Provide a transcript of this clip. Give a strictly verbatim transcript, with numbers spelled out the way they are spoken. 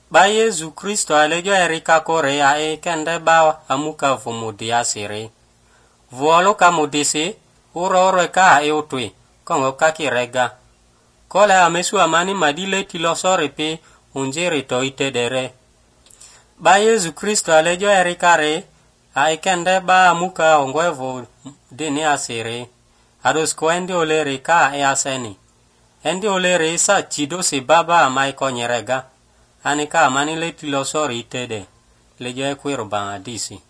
ba Yesu Kristo alejo erika kore a e kende ba amuka vumudi asiri. Vuolo ka mudisi uro ka e utwi kongo kakirega. Kole amesu amani madile tilosori pi unjiri to itedere. Ba Yesu Kristo alejo erika re a e kende ba amuka ongwevu dini asiri. Ados ko endi oleri ka e aseni. Endi oleri sa chido si baba amai konyerega. Anika amani le tilosori itede. Lejo e kwiru bang adisi.